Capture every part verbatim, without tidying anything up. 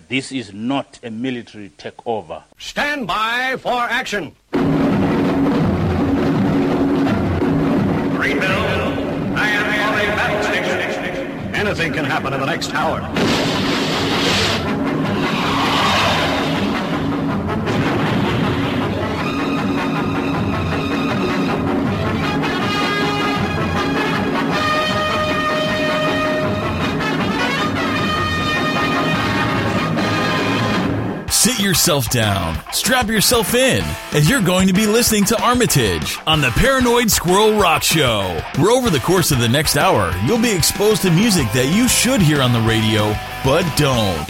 This is not a military takeover. Stand by for action. Greenville, I am on a battle station. Anything can happen in the next hour. Sit yourself down, strap yourself in, as you're going to be listening to Armitage on the Paranoid Squirrel Rock Show, where over the course of the next hour, you'll be exposed to music that you should hear on the radio, but don't.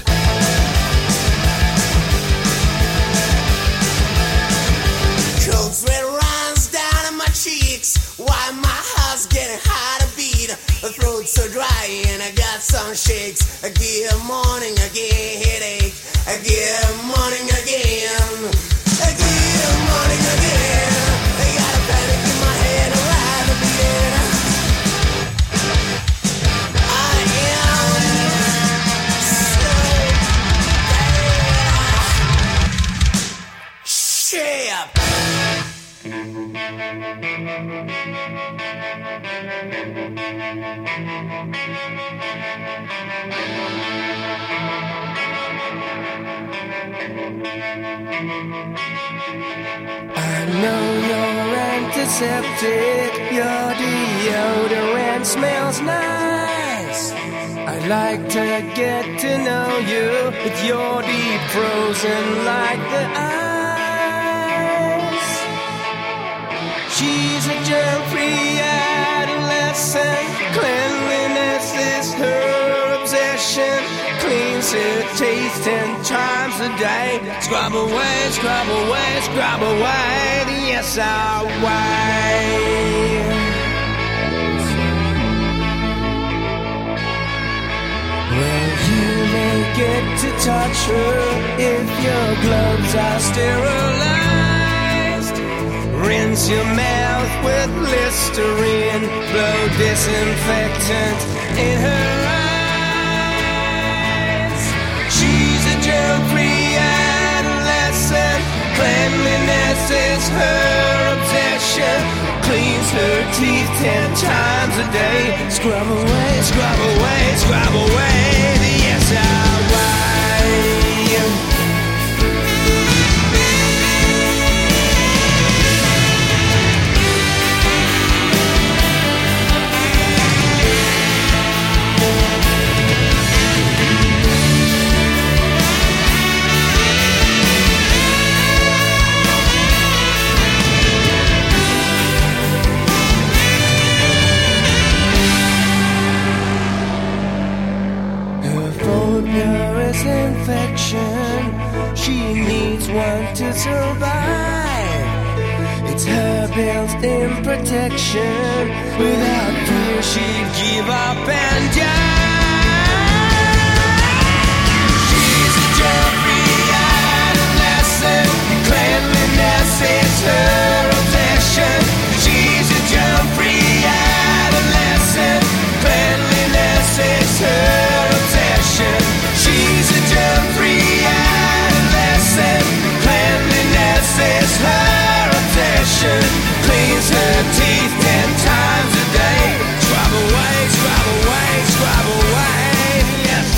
Cold sweat runs down my cheeks, while my heart's getting hard to beat. The throat's so dry and I got some shakes. I get morning, I get headache. I get morning again. I get morning again. I got a panic in my head, I'm right to begin. I am so bad. Shit. I know you're antiseptic, your deodorant smells nice. I'd like to get to know you, but you're deep frozen like the ice. She's a germ-free adolescent, cleanliness is her obsession. Cleans her teeth ten times a day. Scrub away, scrub away, scrub away the yes away. Well, you may get to touch her if your gloves are sterilized. Rinse your mouth with Listerine, blow disinfectant in her eyes. She's a germ-free adolescent, cleanliness is her obsession. Cleans her teeth ten times a day. Scrub away, scrub away, scrub away the yes away. Infection, she needs one to survive. It's her built-in protection. Without fear, she'd give up and die. She's a germ-free adolescent. Cleanliness is her obsession. She's a germ-free adolescent. Cleanliness is her obsession. She's a germ-free adolescent. Cleanliness is her obsession. Cleans her teeth ten times a day. Scrub away, scrub away, scrub away. Yes,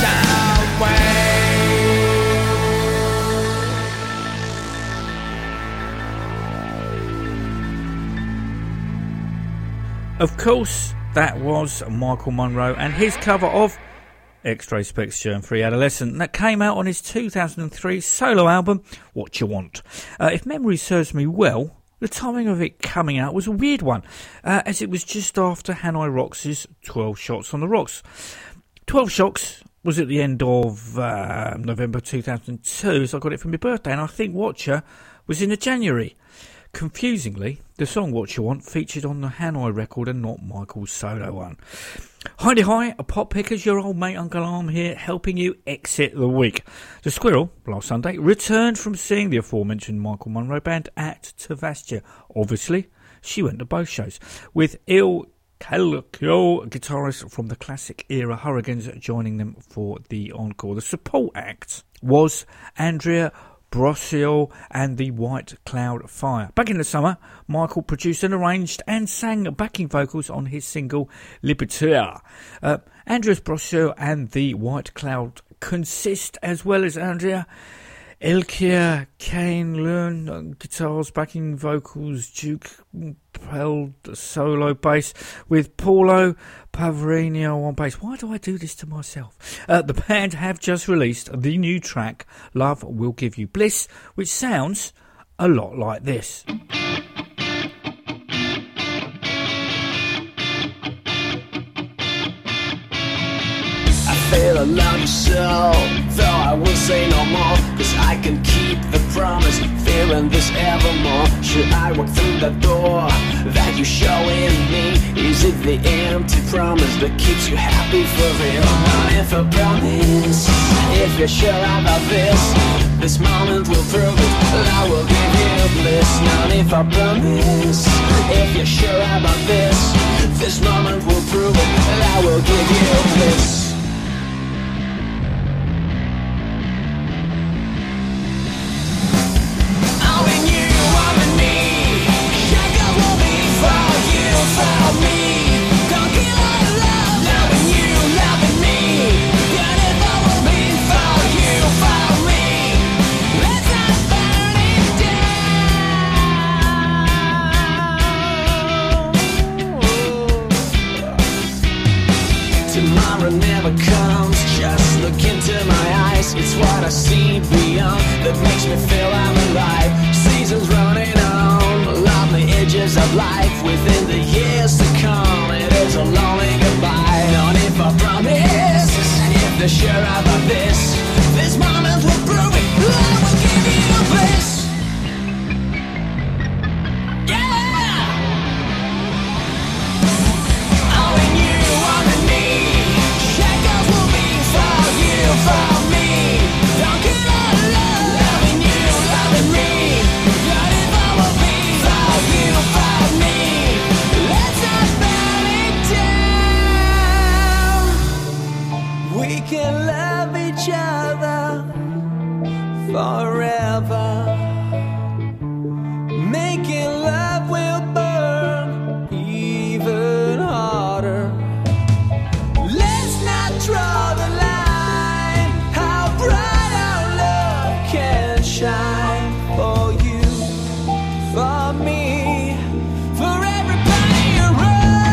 away. Of course, that was Michael Monroe and his cover of X-Ray Specs Germ-Free Adolescent that came out on his two thousand three solo album What You Want. Uh, if memory serves me well, the timing of it coming out was a weird one, uh, as it was just after Hanoi Rocks' twelve Shots on the Rocks. twelve Shots was at the end of uh, November two thousand two, so I got it for my birthday, and I think Watcher was in the January. Confusingly, the song What You Want featured on the Hanoi record and not Michael's solo one. Heidi Hi, a pop pickers, your old mate Uncle Arm here, helping you exit the week. The Squirrel, last Sunday, returned from seeing the aforementioned Michael Monroe band at Tavastia. Obviously, she went to both shows, with Il Calcio, guitarist from the classic era Hurricanes, joining them for the encore. The support act was Andrea Bocelli and the White Cloud Fire. Back in the summer, Michael produced and arranged and sang backing vocals on his single Libertaire. Uh, Andrea Bocelli and the White Cloud consist, as well as Andrea, Elkia Kane Learn uh, guitars, backing vocals, Duke Peld solo bass, with Paulo Pavarino on bass. Why do I do this to myself? Uh, the band have just released the new track, Love Will Give You Bliss, which sounds a lot like this. I feel alone so, though I will say no more, cause I can keep the promise, feeling this evermore. Should I walk through the door that you're showing me? Is it the empty promise that keeps you happy for real? Not if I promise, if you're sure about this, this moment will prove it, I will give you bliss. Not if I promise, if you're sure about this, this moment will prove it, I will give you bliss. Never comes, just look into my eyes. It's what I see beyond that makes me feel I'm alive. Seasons running on, lovely edges of life. Within the years to come, it is a lonely goodbye. Not if I promise, if they're sure about this, this moment will prove it, I will give you bliss. For me, don't get out of love, loving you, loving me. But if I will be for you, for me, let's not burn it down. We can love each other forever. Making love will burn even harder. Let's not draw the line. Shine for you, for me, for everybody around.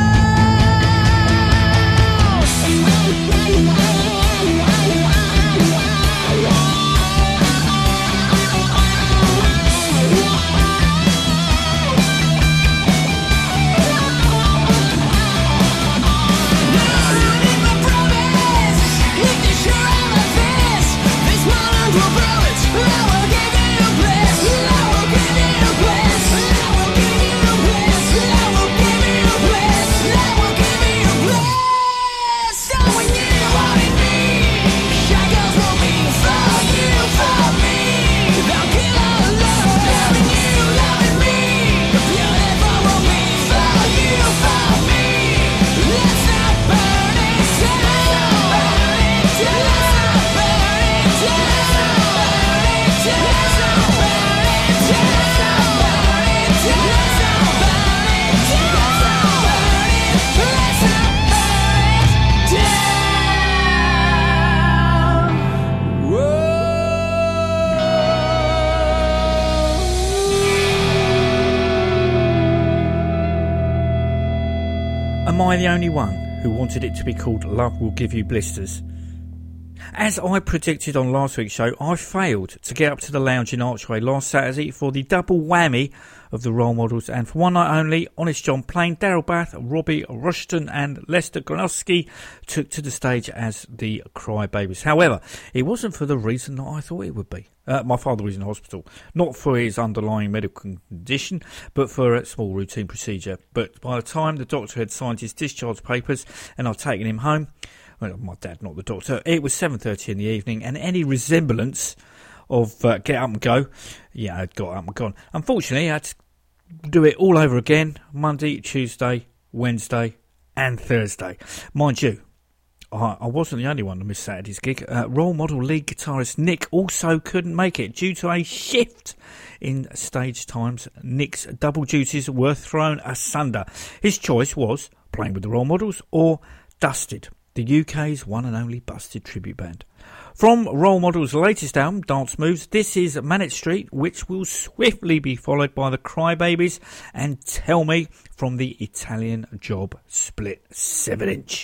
Am I the only one who wanted it to be called Love Will Give You Blisters? As I predicted on last week's show, I failed to get up to the lounge in Archway last Saturday for the double whammy of the role models, and for one night only, Honest John Plain, Daryl Bath, Robbie Rushton and Lester Gronowski took to the stage as the Crybabies. However, it wasn't for the reason that I thought it would be. Uh, my father was in hospital, not for his underlying medical condition, but for a small routine procedure. But by the time the doctor had signed his discharge papers and I'd taken him home, well, my dad, not the doctor, it was seven thirty in the evening, and any resemblance of uh, get up and go, yeah, I'd got up and gone. Unfortunately, I had to do it all over again, Monday, Tuesday, Wednesday and Thursday. Mind you, I, I wasn't the only one to miss Saturday's gig. Uh, Role Model lead guitarist Nick also couldn't make it due to a shift in stage times. Nick's double duties were thrown asunder. His choice was playing with the Role Models or Dusted, the U K's one and only Busted tribute band. From Role Models' latest album, Dance Moves, this is Manic Street, which will swiftly be followed by the Crybabies and Tell Me from the Italian Job split seven inch.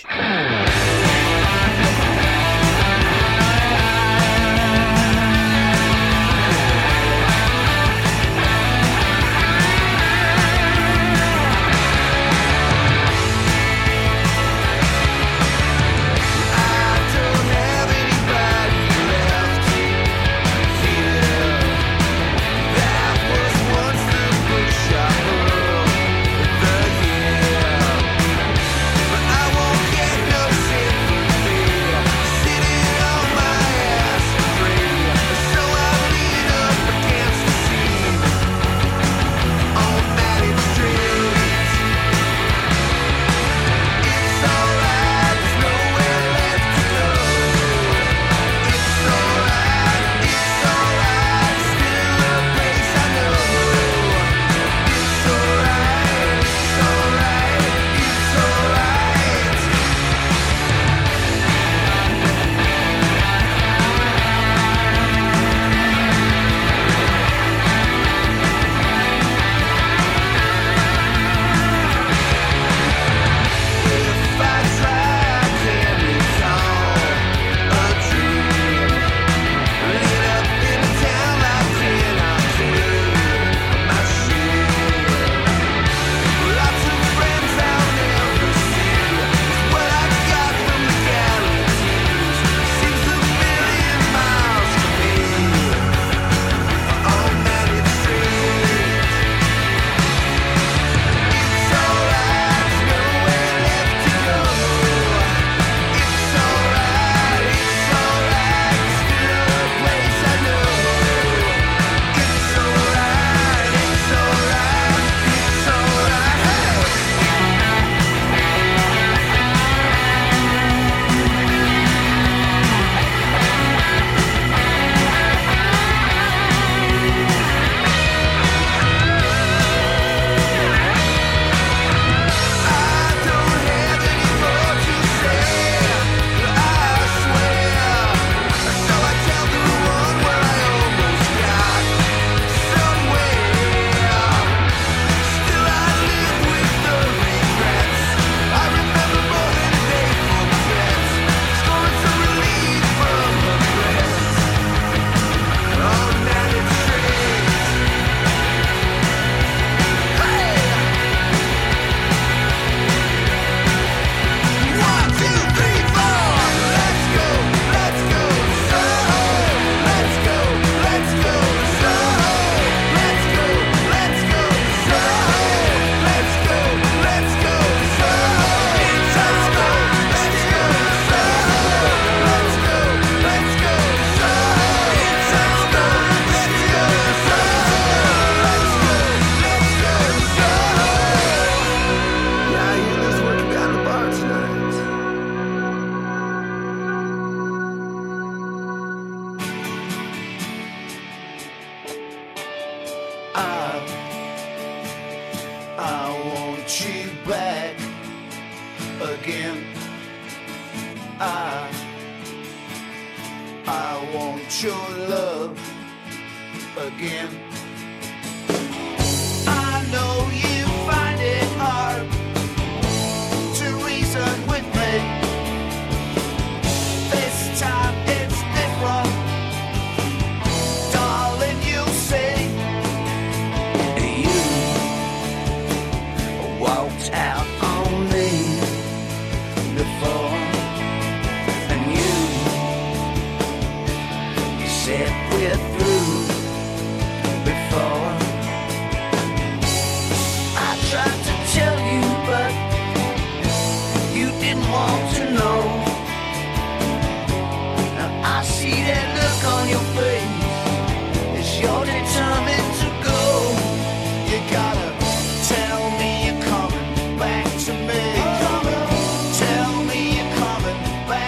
Back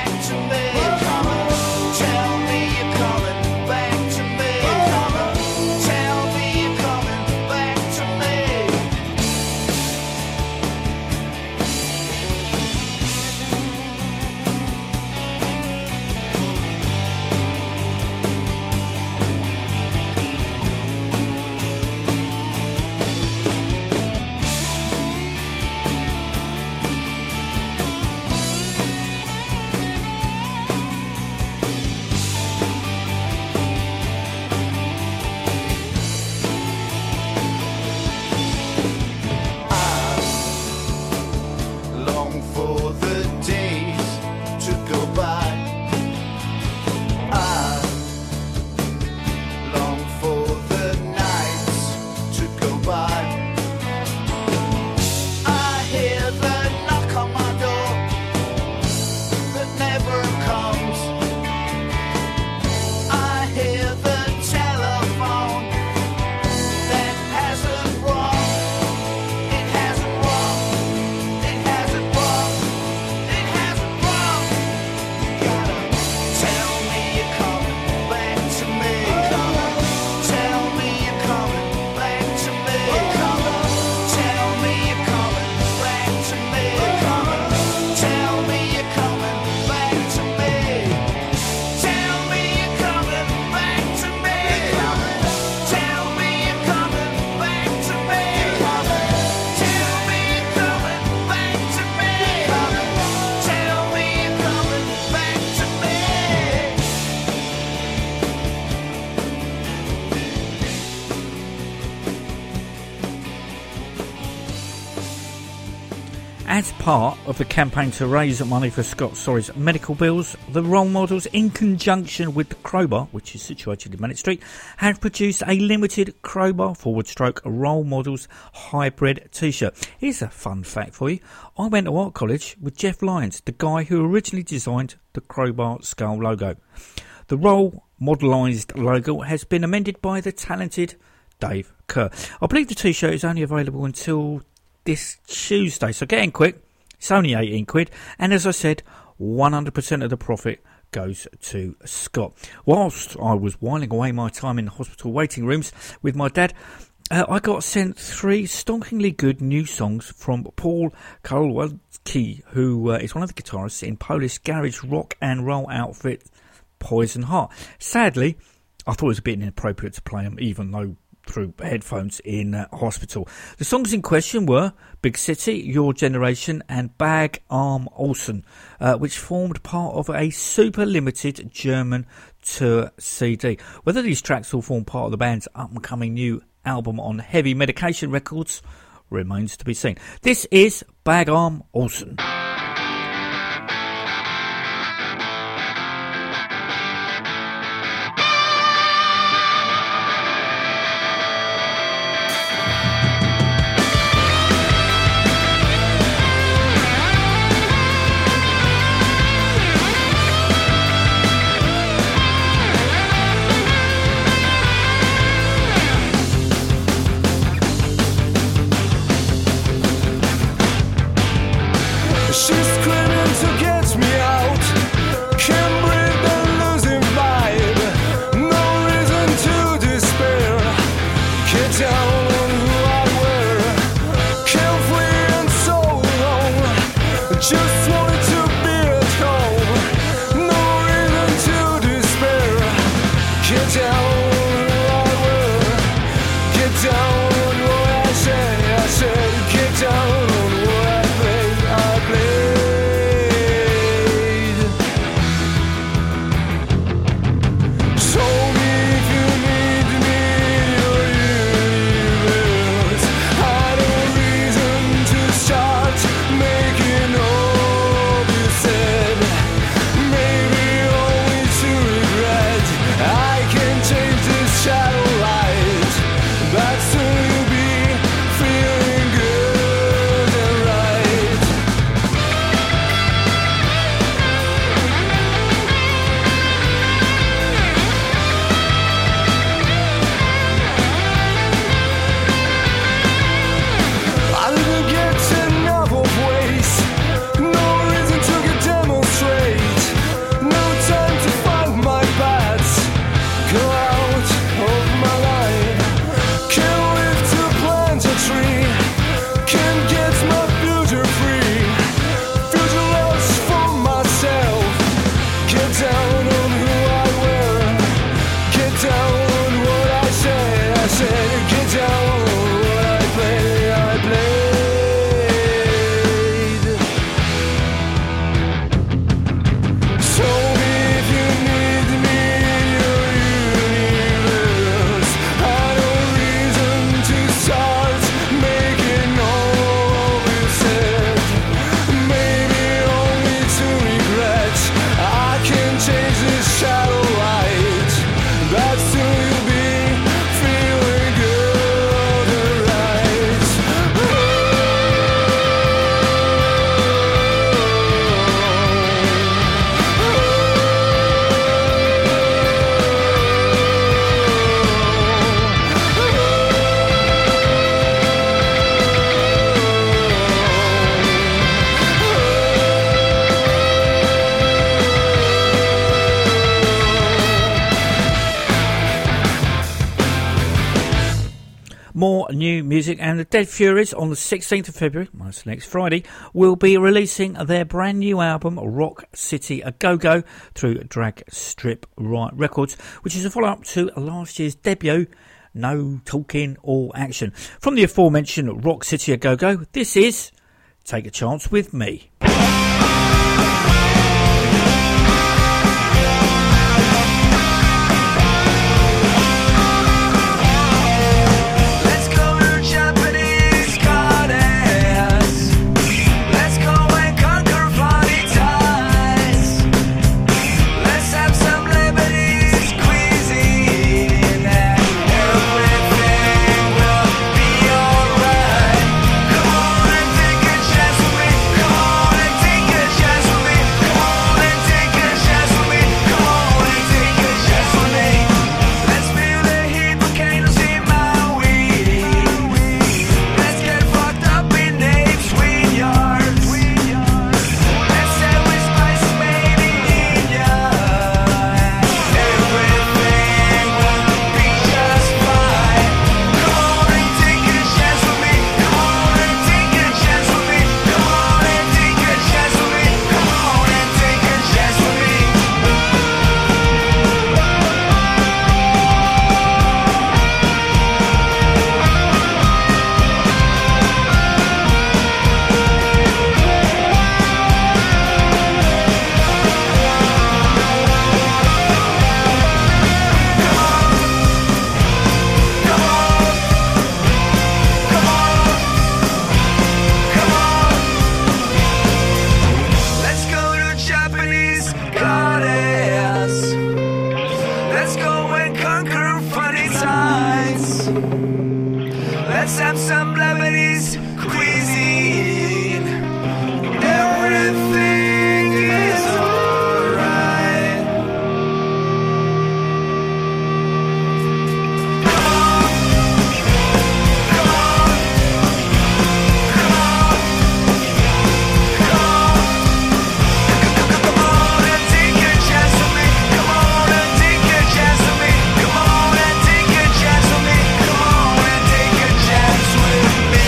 As part of the campaign to raise money for Scott Sorry's medical bills, the Role Models, in conjunction with the Crowbar, which is situated in Manet Street, have produced a limited Crowbar forward stroke Role Models hybrid t-shirt. Here's a fun fact for you. I went to art college with Jeff Lyons, the guy who originally designed the Crowbar skull logo. The Role Modelised logo has been amended by the talented Dave Kerr. I believe the t-shirt is only available until this Tuesday, so get in quick. It's only eighteen quid, and as I said, one hundred percent of the profit goes to Scott. Whilst I was whiling away my time in the hospital waiting rooms with my dad, uh, I got sent three stonkingly good new songs from Paul Kowalski, who uh, is one of the guitarists in Polish garage rock and roll outfit Poison Heart. Sadly, I thought it was a bit inappropriate to play them, even though through headphones in uh, hospital. The songs in question were Big City, Your Generation and Bag Arm Olsen, uh, which formed part of a super limited German tour C D. Whether these tracks will form part of the band's up-and-coming new album on Heavy Medication Records remains to be seen. This is Bag Arm Olsen. More new music, and the Dead Furies on the sixteenth of February, that's next Friday, will be releasing their brand new album Rock City A Go-Go through Drag Strip Right Records, which is a follow-up to last year's debut No Talking All Action. From the aforementioned Rock City A Go-Go, this is Take a Chance With Me. Let's and conquer funny sides. Let's have some Lebanese cuisine. Everything is alright. Come on, come on, come on, come on. Come on and take a chance with me. Come on and take a chance with me. Come on and take a chance with me. Come on and take a chance with me.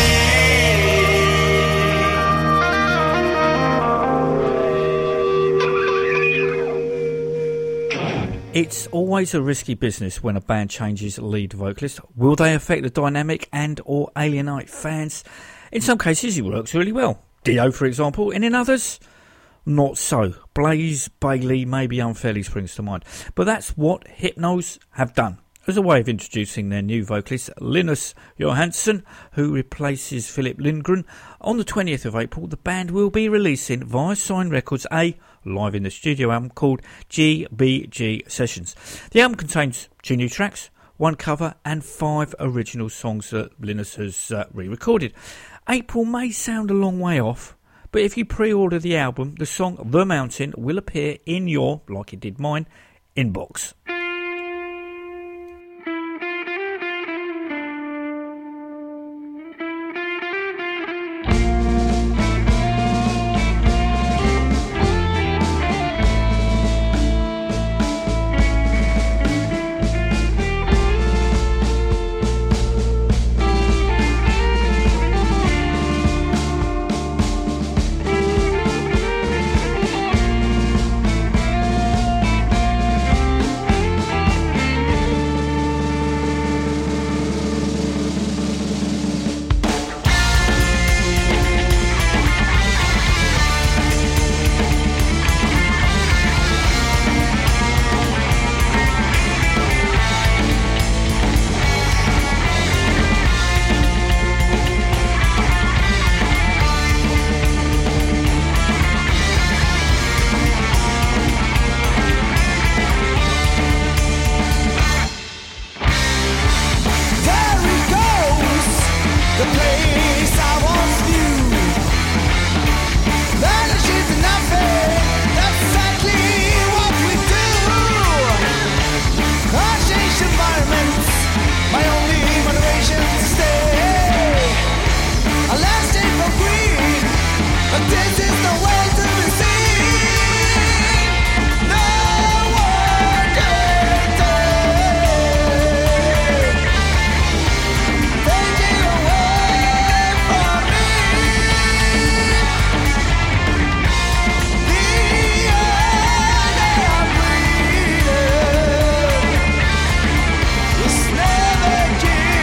It's always a risky business when a band changes lead vocalist. Will they affect the dynamic and or alienate fans? In some cases it works really well. Dio, for example, and in others, not so. Blaze Bayley maybe unfairly springs to mind. But that's what Hypnos have done. As a way of introducing their new vocalist, Linus Johansson, who replaces Philip Lindgren, on the twentieth of April, the band will be releasing via Sign Records a live in the studio album called G B G Sessions. The album contains two new tracks, one cover and five original songs that Linus has uh, re-recorded. April may sound a long way off, but if you pre-order the album, the song The Mountain will appear in your, like it did mine, inbox.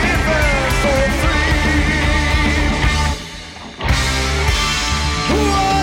Whoa!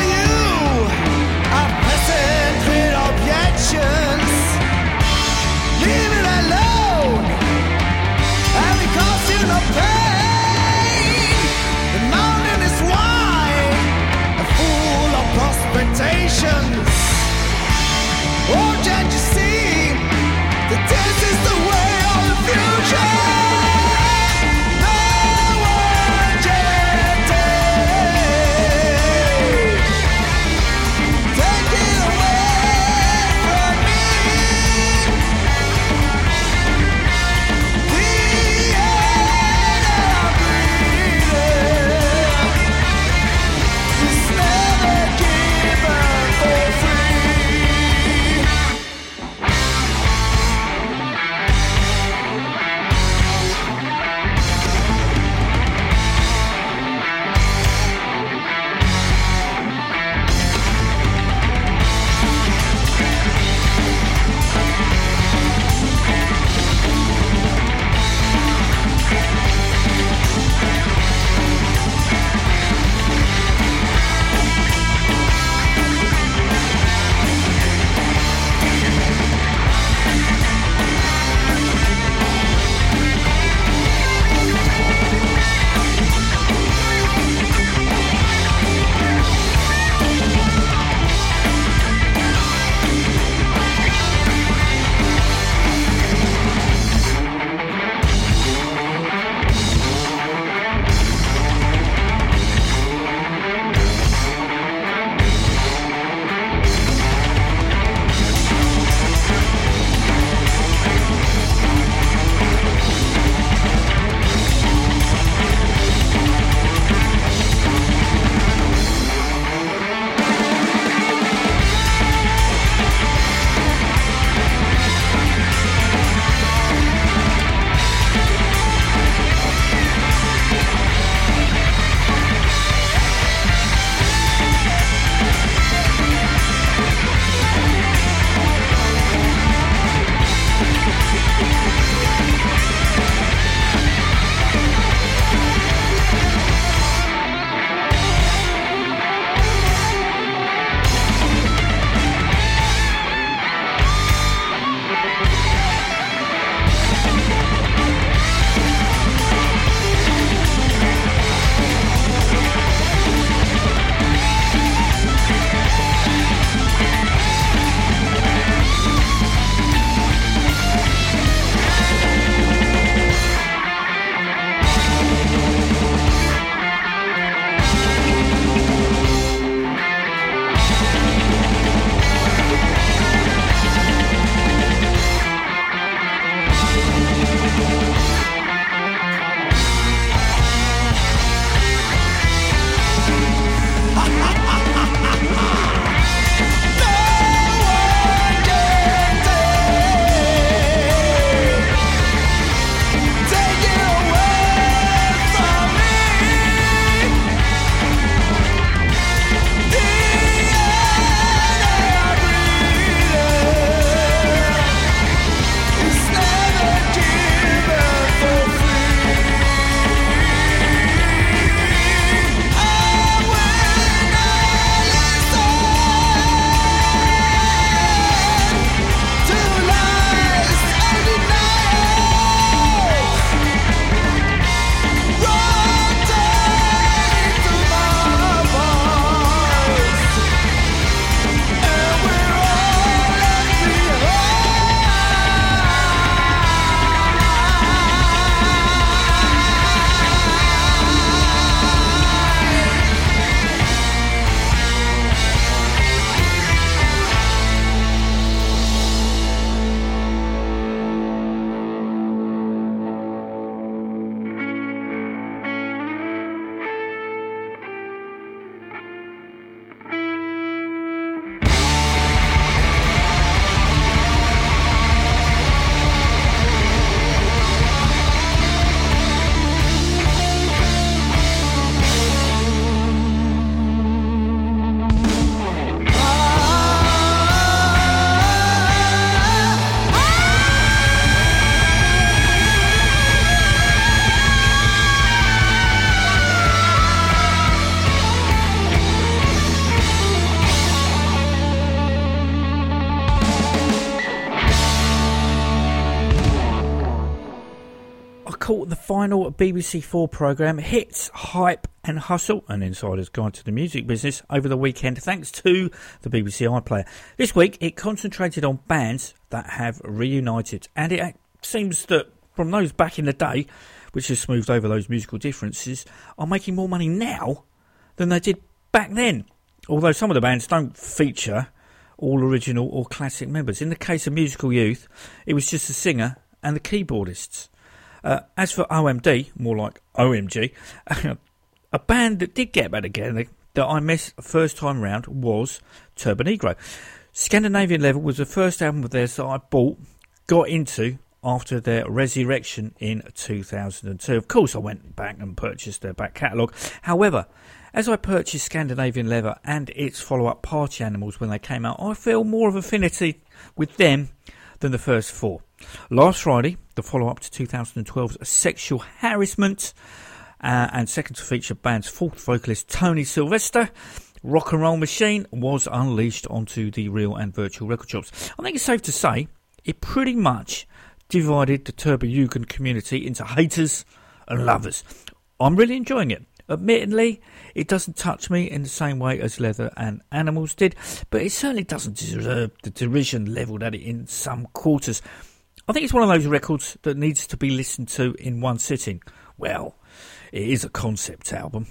caught the final B B C Four programme Hits, Hype and Hustle, an insider's guide to the music business, over the weekend thanks to the B B C iPlayer. This week it concentrated on bands that have reunited, and it seems that from those back in the day, which has smoothed over those musical differences, are making more money now than they did back then. Although some of the bands don't feature all original or classic members. In the case of Musical Youth, it was just the singer and the keyboardists. Uh, as for O M D, more like O M G, a band that did get back together that I missed first time round was Turbonegro. Scandinavian Level was the first album of theirs that I bought, got into, after their resurrection in two thousand two. Of course, I went back and purchased their back catalogue. However, as I purchased Scandinavian Leather and its follow-up Party Animals when they came out, I feel more of affinity with them than the first four. Last Friday, the follow-up to two thousand twelve's Sexual Harassment, uh, and second to feature band's fourth vocalist Tony Sylvester, Rock and Roll Machine, was unleashed onto the real and virtual record shops. I think it's safe to say it pretty much divided the Turbojugend community into haters and lovers. I'm really enjoying it. Admittedly, it doesn't touch me in the same way as Leather and Animals did, but it certainly doesn't deserve the derision levelled at it in some quarters. I think it's one of those records that needs to be listened to in one sitting. Well, it is a concept album.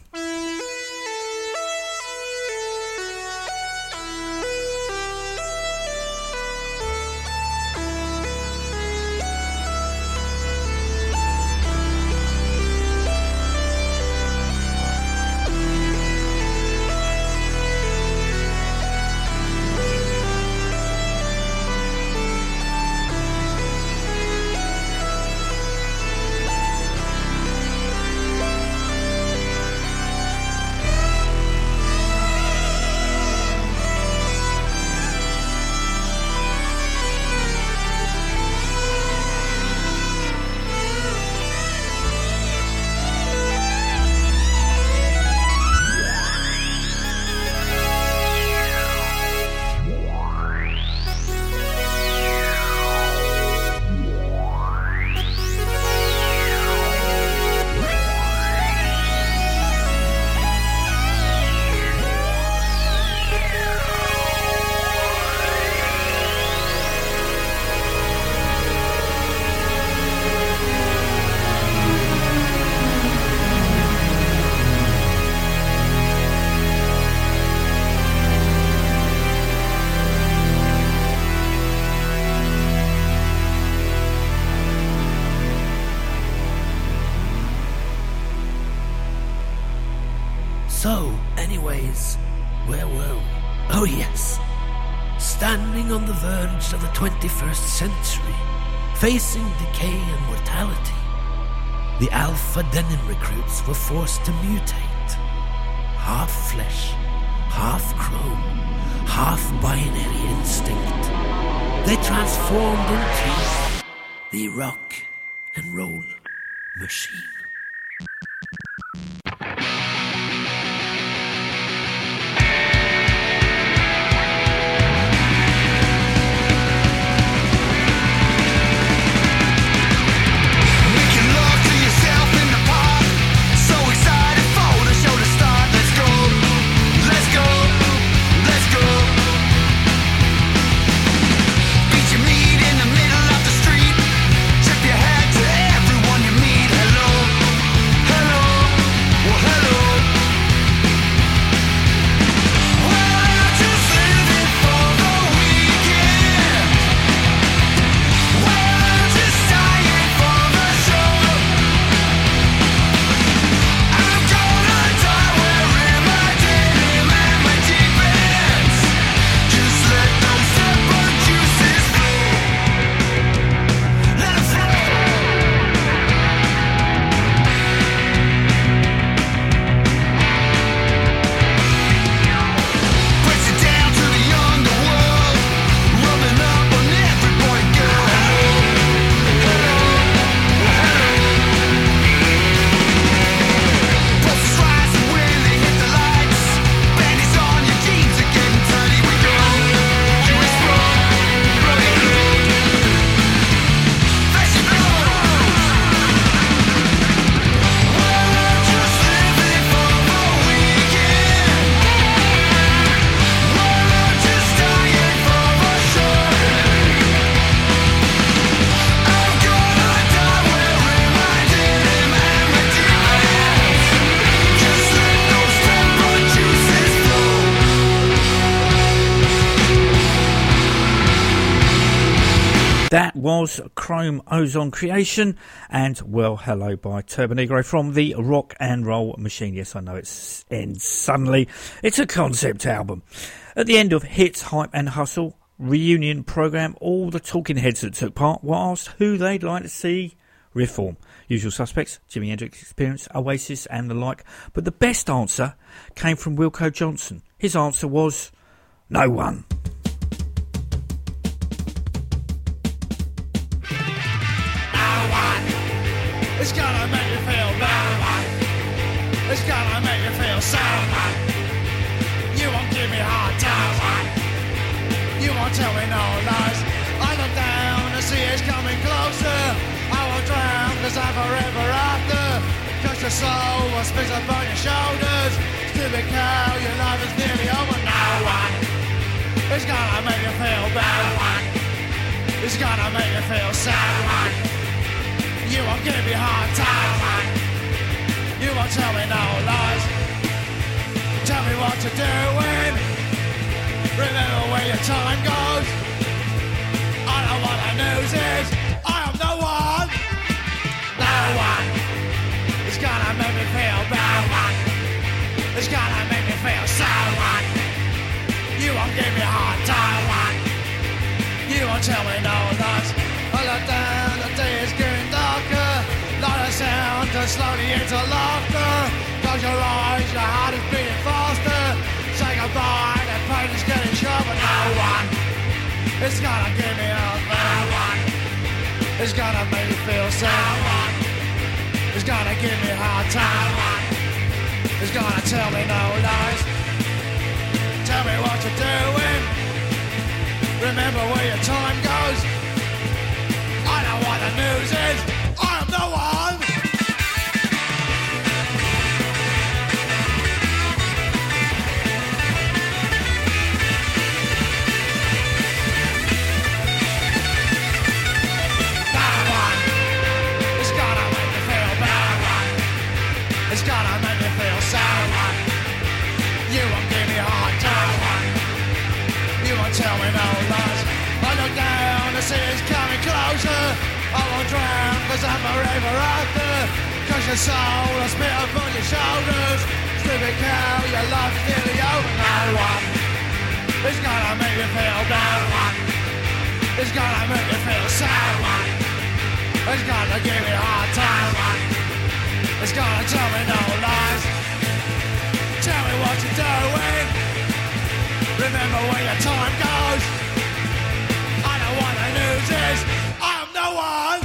So, anyways, where were we? Oh yes, standing on the verge of the twenty-first century, facing decay and mortality, the Alpha Denim recruits were forced to mutate. Half flesh, half chrome, half binary instinct. They transformed into the rock and roll machine. Everyone you meet, hello. That was Chrome Ozone Creation and Well Hello by Turbonegro from the Rock and Roll Machine. Yes, I know it ends suddenly. It's a concept album. At the end of Hits, Hype and Hustle reunion programme, all the talking heads that took part were asked who they'd like to see reform. Usual suspects, Jimi Hendrix Experience, Oasis and the like. But the best answer came from Wilko Johnson. His answer was no one. It's gonna make you feel bad. It's gonna make you feel sad. You won't give me hard time. You won't tell me no lies. I look down to see it's coming closer. I won't drown cause I'm forever after. Cause your soul will spit up on your shoulders. Stupid cow, your life is nearly over. No one is gonna make you feel bad. It's gonna make you feel sad. You won't give me hard time. You won't tell me no lies. Tell me what you're doing. Remember where your time goes. I know what the news is. I am no one. No one. It's gonna make me feel bad. It's gonna make me feel sad. You won't give me hard time. You won't tell me no lies. I look down, the day is getting darker. Light a sound to slowly into laughter. Close your eyes, your heart is beating faster. Say goodbye, the pain is getting sharper. No one is gonna give me up. No one is gonna make me feel sad. No one is gonna give me a hard time. No one is gonna tell me no lies. Tell me what you're doing. Remember where your time goes. I know what the news is. I am no one. No one is gonna make me feel bad. It's gonna make me feel sad. You won't give me a hard time. You won't tell me no lies. I look down to see it's coming closer. I won't drown cause I'm forever after. Cause your soul will spit up on your shoulders. Stupid cow, your life's nearly over. No one is gonna make you feel bad. It's gonna make you feel sad. It's gonna give me a hard time. It's gonna tell me no lies. Tell me what you're doing. Remember where your time goes. I know what the news is. I am no one.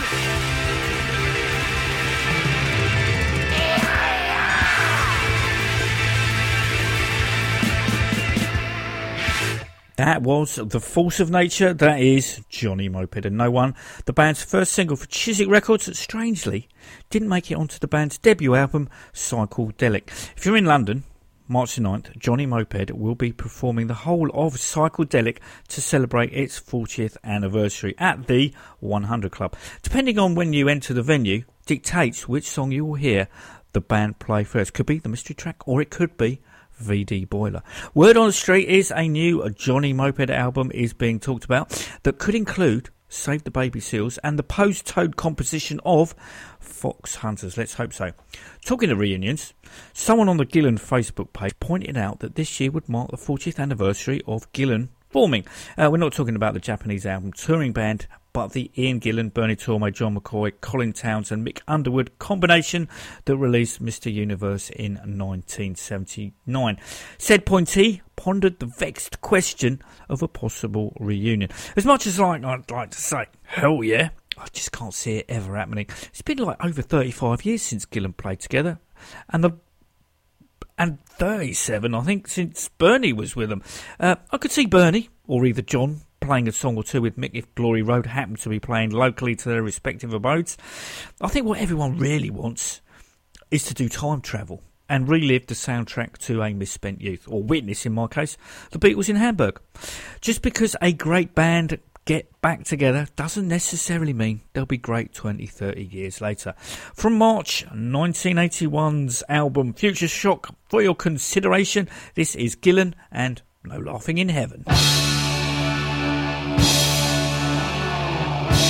That was The Force of Nature. That is Johnny Moped and No One, the band's first single for Chiswick Records that strangely didn't make it onto the band's debut album, Psychedelic. If you're in London, March the ninth, Johnny Moped will be performing the whole of Psychedelic to celebrate its fortieth anniversary at the one hundred Club. Depending on when you enter the venue, dictates which song you will hear the band play first. Could be the mystery track, or it could be V D Boiler. Word on the street is a new Johnny Moped album is being talked about that could include Save the Baby Seals and the post-Toad composition of Fox Hunters. Let's hope so. Talking of reunions, someone on the Gillan Facebook page pointed out that this year would mark the fortieth anniversary of Gillan forming. Uh, we're not talking about the Japanese album touring band, but the Ian Gillan, Bernie Tormey, John McCoy, Colin Townsend, Mick Underwood combination that released Mister Universe in nineteen seventy-nine. Said Pointee pondered the vexed question of a possible reunion. As much as like, I'd like to say, hell yeah, I just can't see it ever happening. It's been like over thirty-five years since Gillan played together, and the and thirty-seven, I think, since Bernie was with them. Uh, I could see Bernie, or either John, playing a song or two with Mick if Glory Road happened to be playing locally to their respective abodes. I think what everyone really wants is to do time travel and relive the soundtrack to a misspent youth, or witness, in my case, the Beatles in Hamburg. Just because a great band get back together doesn't necessarily mean they'll be great twenty, thirty years later. From March nineteen eighty-one's album Future Shock, for your consideration, this is Gillan and No Laughing in Heaven.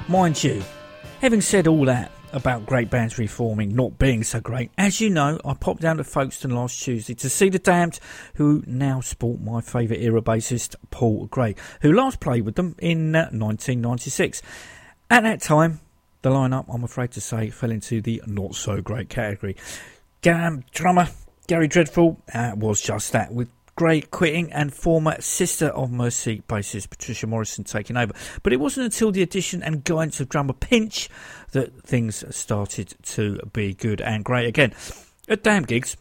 Mind you, having said all that about great bands reforming not being so great, as you know, I popped down to Folkestone last Tuesday to see The Damned, who now sport my favourite era bassist Paul Gray, who last played with them in uh, nineteen ninety-six. At that time, the lineup, I'm afraid to say, fell into the not so great category. Um, drummer Gary Dreadful uh, was just that, with Gray quitting and former Sister of Mercy bassist Patricia Morrison taking over. But it wasn't until the addition and guidance of drummer Pinch that things started to be good and great again. At Damned gigs,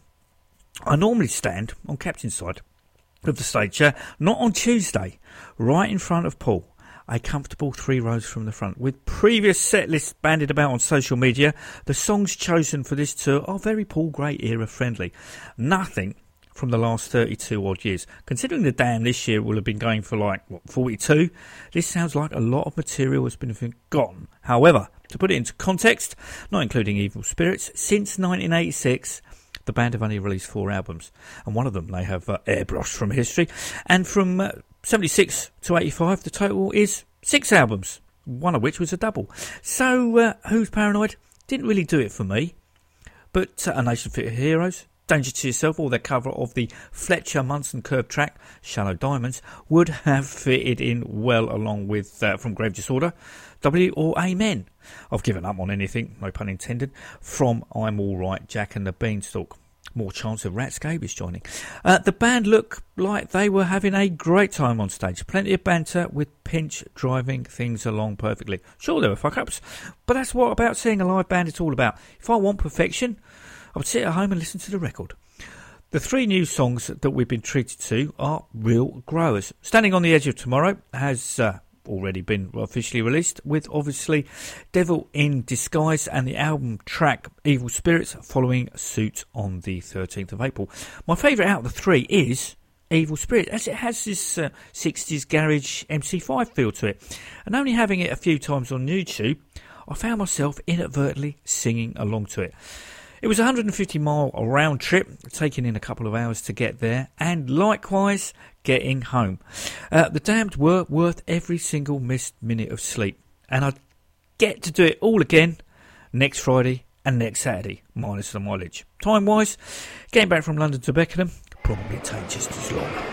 I normally stand on captain's side of the stage, uh, not on Tuesday, right in front of Paul, a comfortable three rows from the front. With previous set lists bandied about on social media, the songs chosen for this tour are very Paul Gray era friendly. Nothing from the last thirty-two odd years. Considering the Damned this year will have been going for like, what, forty-two, this sounds like a lot of material has been forgotten. However, to put it into context, not including Evil Spirits, since nineteen eighty-six, the band have only released four albums, and one of them they have uh, airbrushed from history, and from uh, seventy-six to eighty-five, the total is six albums, one of which was a double. So, uh, Who's Paranoid? Didn't really do it for me, but uh, A Nation Fit of Heroes, Danger to Yourself, or their cover of the Fletcher Munson Curve track, Shallow Diamonds, would have fitted in well along with uh, From Grave Disorder, W or Amen. I've given up on anything, no pun intended, from I'm Alright, Jack and the Beanstalk. More chance of Rat Scabies joining. Uh, the band look like they were having a great time on stage. Plenty of banter with Pinch driving things along perfectly. Sure, there were fuck-ups, but that's what about seeing a live band it's all about. If I want perfection, I would sit at home and listen to the record. The three new songs that we've been treated to are real growers. Standing on the Edge of Tomorrow has uh, already been officially released, with obviously Devil in Disguise and the album track Evil Spirits following suit on the thirteenth of April. My favourite out of the three is Evil Spirit, as it has this uh, sixties garage M C five feel to it. And only having it a few times on YouTube, I found myself inadvertently singing along to it. It was a one hundred fifty mile round trip, taking in a couple of hours to get there, and likewise getting home. Uh, the Damned were worth every single missed minute of sleep, and I'd get to do it all again next Friday and next Saturday, minus the mileage. Time-wise, getting back from London to Beckenham probably take just as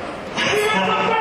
long.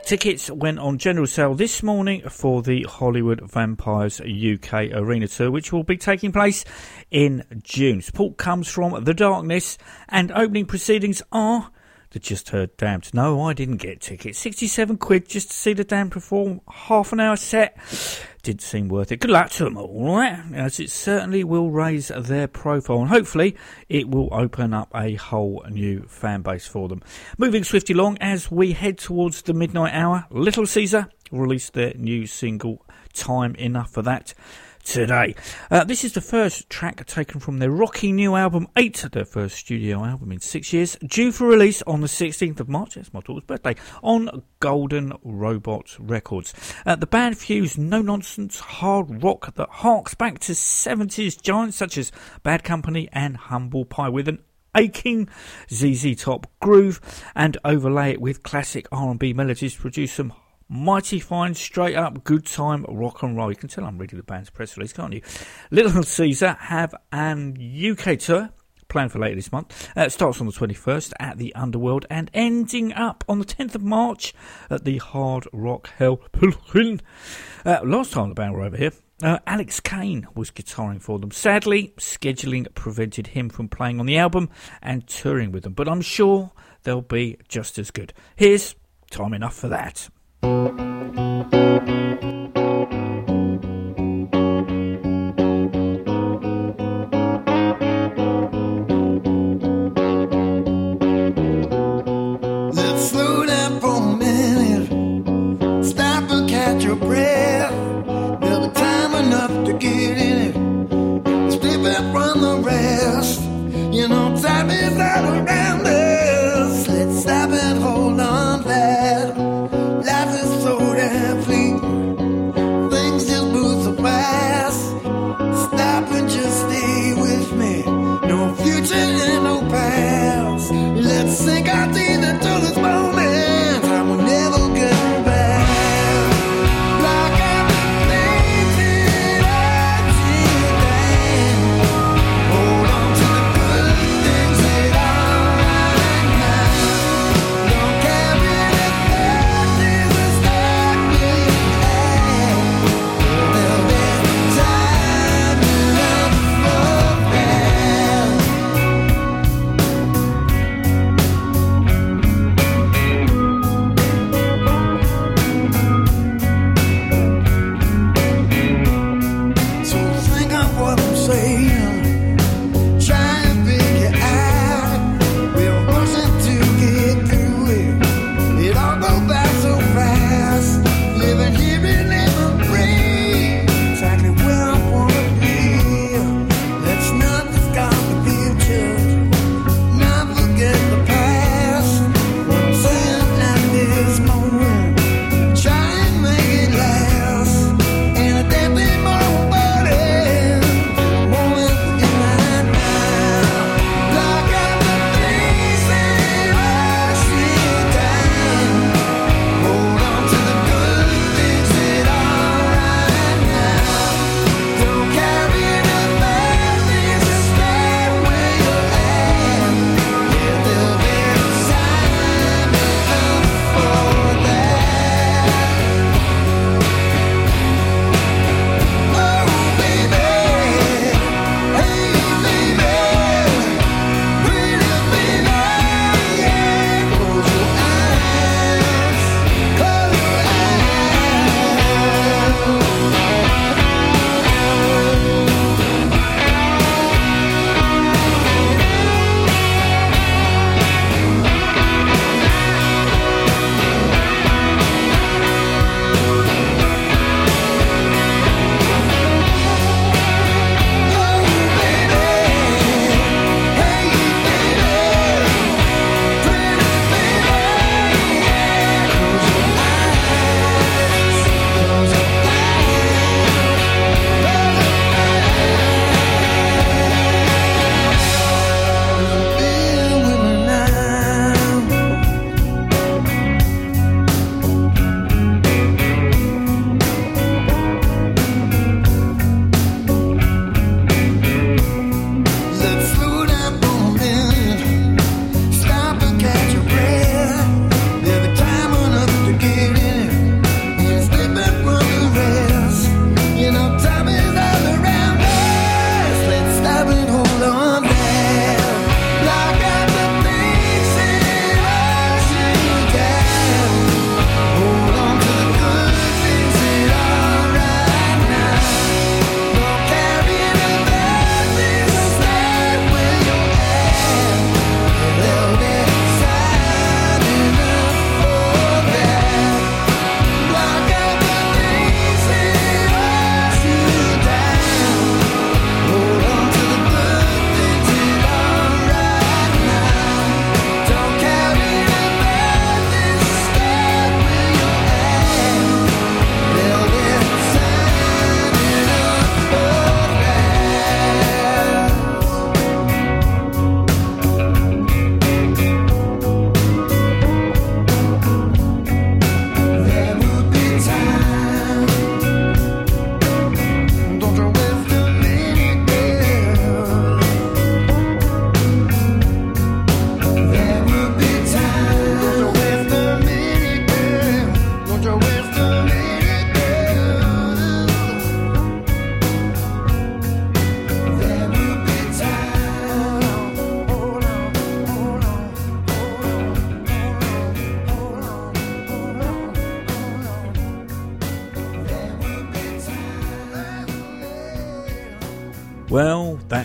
Tickets went on general sale this morning for the Hollywood Vampires U K Arena Tour, which will be taking place in June. Support comes from The Darkness, and opening proceedings are the Just Heard Damned. No, I didn't get tickets. sixty-seven quid just to see the Damned perform half an hour set. Didn't seem worth it. Good luck to them all, right? As it certainly will raise their profile, and hopefully it will open up a whole new fan base for them. Moving swiftly along as we head towards the midnight hour, Little Caesar released their new single, Time Enough for That, today. Uh, this is the first track taken from their rocky new album, eight, their first studio album in six years, due for release on the sixteenth of March, that's my daughter's birthday, on Golden Robot Records. Uh, the band fused no-nonsense hard rock that harks back to seventies giants such as Bad Company and Humble Pie with an aching Z Z Top groove, and overlay it with classic R and B melodies to produce some mighty fine, straight up, good time rock and roll. You can tell I'm reading the band's press release, can't you? Little Caesar have an U K tour planned for later this month. Uh, it starts on the twenty-first at the Underworld and ending up on the tenth of March at the Hard Rock Hell Pilgrim. Uh, last time the band were over here, uh, Alex Kane was guitaring for them. Sadly, scheduling prevented him from playing on the album and touring with them, but I'm sure they'll be just as good. Here's Time Enough for That. Let's slow down for a minute. Stop and catch your breath. There'll be time enough to get in it. Step out from the rest. You know time is all around us. Let's stop and hold on fast. Life is so damn fleet. Things just move so fast. Stop and just stay with me. No future and no past. Let's sink our teeth into this moment. Time will never get back. Like I've been thinking until then. Hold on to the good things that are right.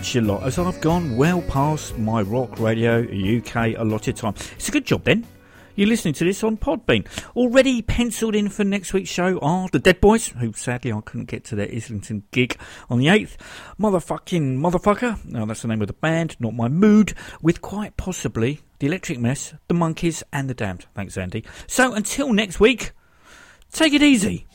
much, you lot, as I've gone well past my Rock Radio U K allotted time. It's a good job then. You're listening to this on Podbean. Already penciled in for next week's show are the Dead Boys, who sadly I couldn't get to their Islington gig on the eighth. Motherfucking Motherfucker, now that's the name of the band, not my mood, with quite possibly the Electric Mess, the Monkeys and the Damned. Thanks, Andy. So until next week, take it easy.